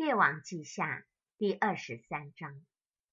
列王记下第23章。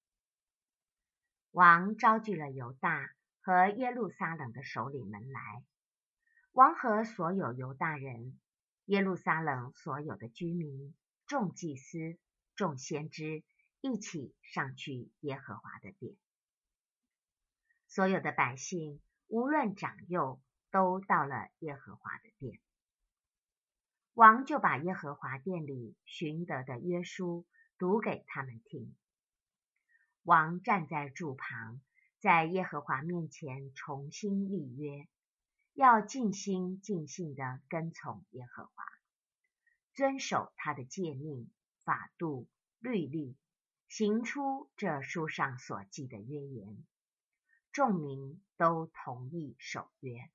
王招聚了犹大和耶路撒冷的首领们来，王和所有犹大人、耶路撒冷所有的居民、众祭司、众先知一起上去耶和华的殿。所有的百姓，无论长幼，都到了耶和华的殿。王就把耶和华殿里寻得的约书读给他们听。王站在柱旁，在耶和华面前重新立约，要尽心尽性地跟从耶和华，遵守他的诫命、法度、律例，行出这书上所记的约言。众民都同意守约。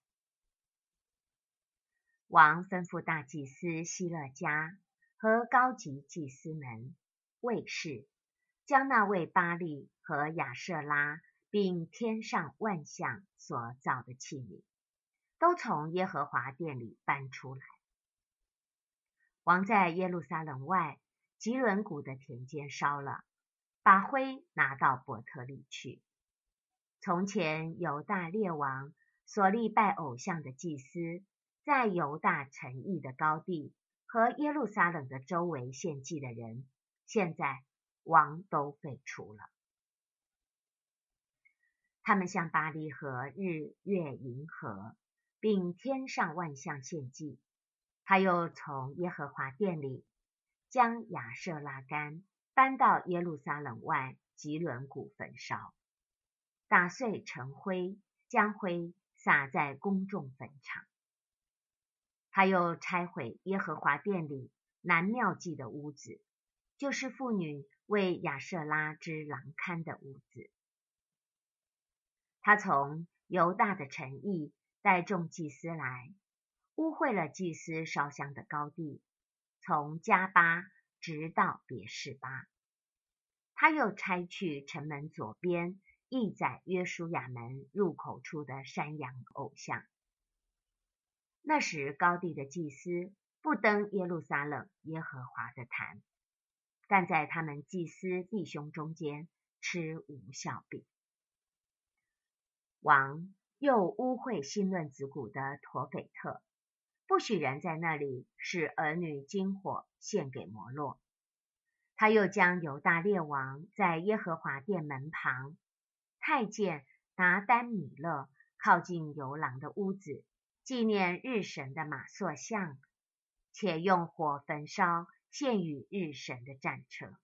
王吩咐大祭司希勒家和高级祭司们、卫士，将那为巴力和亚舍拉并天上万象所造的器皿，都从耶和华殿里搬出来。王在耶路撒冷外吉伦谷的田间烧了，把灰拿到伯特利去。从前犹大列王所立拜偶像的祭司，在犹大城邑的高地和耶路撒冷的周围献祭的人，现在王都废除了。他们向巴力和日月银河并天上万象献祭。他又从耶和华殿里将亚舍拉干搬到耶路撒冷外吉伦谷焚烧，打碎成灰，将灰撒在公众坟场。他又拆毁耶和华殿里南庙祭的屋子，就是妇女为亚舍拉织廊龛的屋子。他从犹大的城邑带众祭司来，污秽了祭司烧香的高地，从加巴直到别是巴。他又拆去城门左边役在约书亚门入口处的山羊偶像。那时高地的祭司不登耶路撒冷耶和华的坛，但在他们祭司弟兄中间吃无酵饼。王又污秽新论子谷的陀斐特，不许人在那里使儿女金火献给摩洛。他又将犹大列王在耶和华殿门旁太监拿丹米勒靠近游廊的屋子，纪念日神的马塑像，且用火焚烧献与日神的战车。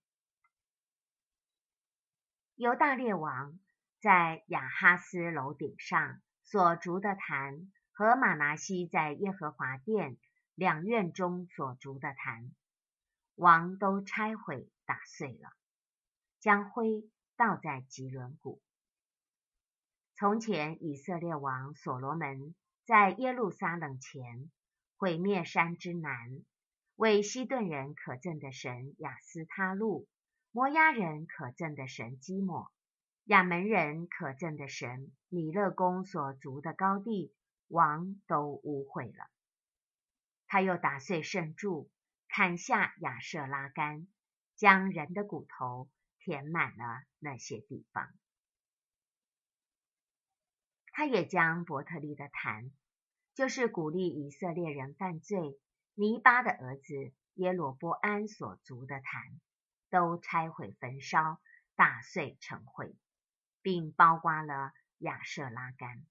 犹大列王在亚哈斯楼顶上所筑的坛和马拿西在耶和华殿两院中所筑的坛，王都拆毁打碎了，将灰倒在吉伦谷。从前以色列王所罗门在耶路撒冷前毁灭山之南，为西顿人可憎的神亚斯他路，摩押人可憎的神基抹，亚门人可憎的神米勒公所筑的高地，王都污秽了。他又打碎圣柱，砍下亚舍拉干，将人的骨头填满了那些地方。他也将伯特利的坛，就是鼓励以色列人犯罪尼巴的儿子耶罗波安所筑的坛，都拆毁焚烧，打碎成灰，并包刮了亚舍拉干。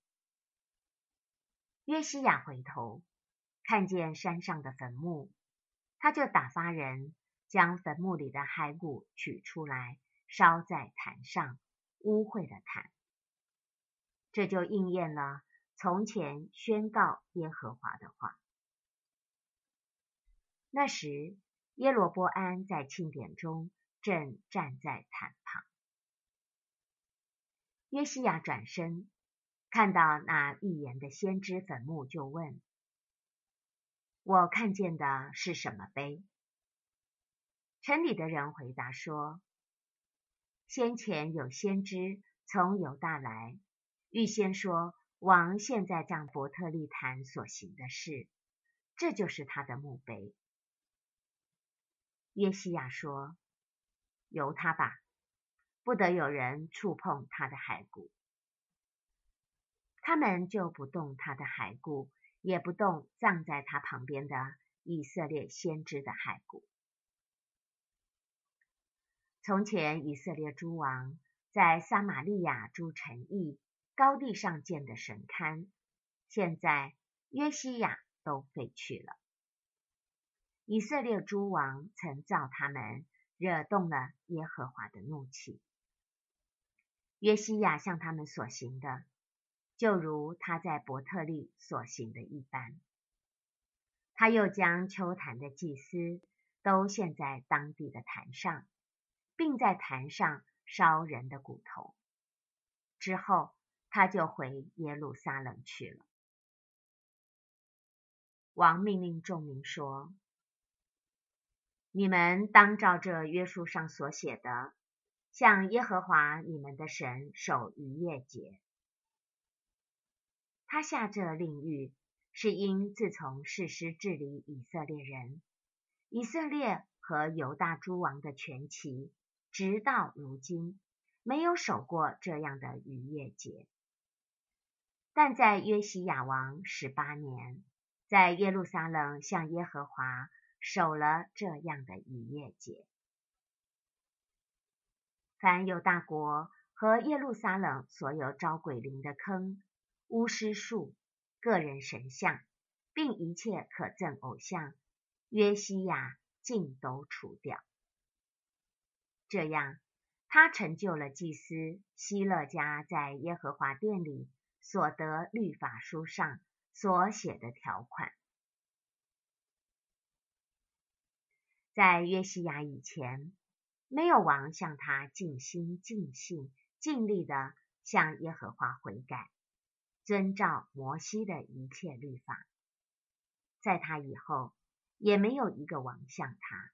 约西亚回头看见山上的坟墓，他就打发人将坟墓里的骸骨取出来，烧在坛上，污秽了坛。这就应验了从前宣告耶和华的话。那时耶罗波安在庆典中正站在坛旁。约西亚转身看到那预言的先知坟墓，就问：我看见的是什么碑？城里的人回答说：先前有先知从犹大来，预先说王现在将伯特利坛所行的事，这就是他的墓碑。 约西亚说：由他吧，不得有人触碰他的骸骨。他们就不动他的骸骨，也不动葬在他旁边的以色列先知的骸骨。从前以色列诸王在撒玛利亚诸城邑高地上建的神龛，现在约西亚都废去了。以色列诸王曾造他们，惹动了耶和华的怒气。约西亚向他们所行的，就如他在伯特利所行的一般。他又将丘坛的祭司都献在当地的坛上，并在坛上烧人的骨头。之后，他就回耶路撒冷去了。王命令众民说：你们当照着约书上所写的，向耶和华你们的神守逾越节。他下这令谕，是因自从士师治理以色列人，以色列和犹大诸王的全旗，直到如今，没有守过这样的逾越节。但在约西亚王18年，在耶路撒冷向耶和华守了这样的逾越节。凡犹大国和耶路撒冷所有招鬼灵的坑、巫师术、个人神像，并一切可憎偶像，约西亚尽都除掉。这样，他成就了祭司希勒家在耶和华殿里所得律法书上所写的条款。在约西亚以前，没有王向他尽心尽性尽力地向耶和华悔改，遵照摩西的一切律法。在他以后，也没有一个王像他。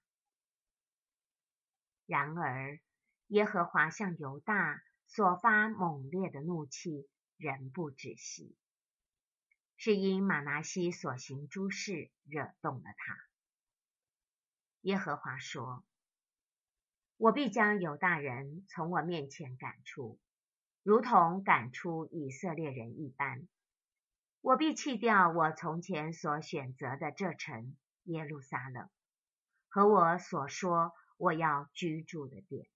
然而，耶和华向犹大所发猛烈的怒气仍不止息，是因玛拿西所行诸事惹动了他。耶和华说：我必将犹大人从我面前赶出，如同赶出以色列人一般。我必弃掉我从前所选择的这城耶路撒冷，和我所说我要居住的殿。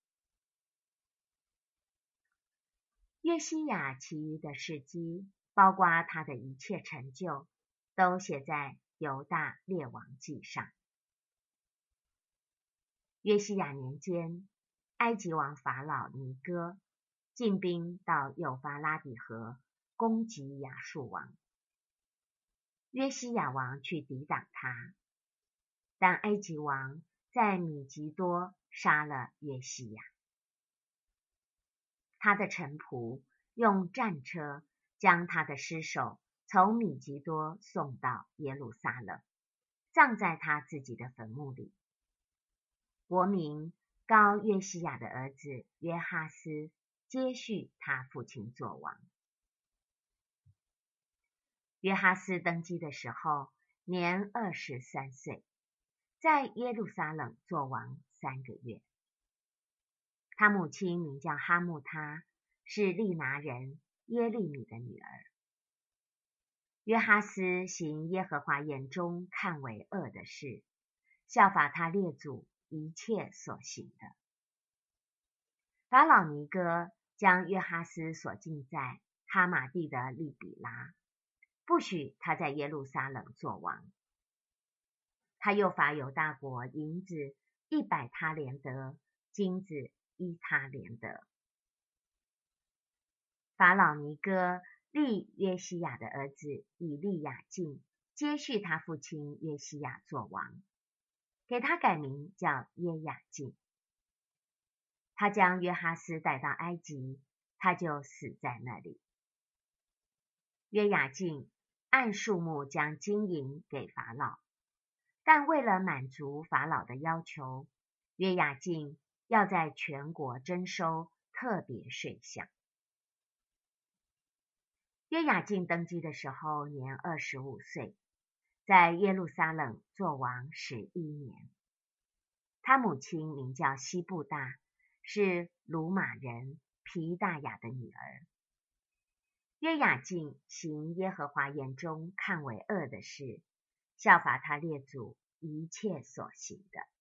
约西亚其余的事迹，包括他的一切成就，都写在犹大列王记上。约西亚年间，埃及王法老尼哥进兵到幼发拉底河，攻击亚述王。约西亚王去抵挡他，但埃及王在米吉多杀了约西亚。他的臣仆用战车将他的尸首从米吉多送到耶路撒冷，葬在他自己的坟墓里。国民膏约西亚的儿子约哈斯接续他父亲作王。约哈斯登基的时候年23岁，在耶路撒冷作王3个月。他母亲名叫哈木他，是利拿人耶利米的女儿。约哈斯行耶和华眼中看为恶的事，效法他列祖一切所行的。法老尼哥将约哈斯锁禁在哈马地的利比拉，不许他在耶路撒冷作王。他又罚犹大国银子100他连得，金子1他连得。法老尼哥立约西亚的儿子以利亚敬接续他父亲约西亚作王，给他改名叫耶雅敬。他将约哈斯带到埃及，他就死在那里。约雅敬按数目将金银给法老，但为了满足法老的要求，约雅敬要在全国征收特别税项。约雅敬登基的时候年25岁，在耶路撒冷作王11年。 他母亲名叫西布大，是鲁马人皮大雅的女儿。约雅敬行耶和华眼中看为恶的事，效法他列祖一切所行的。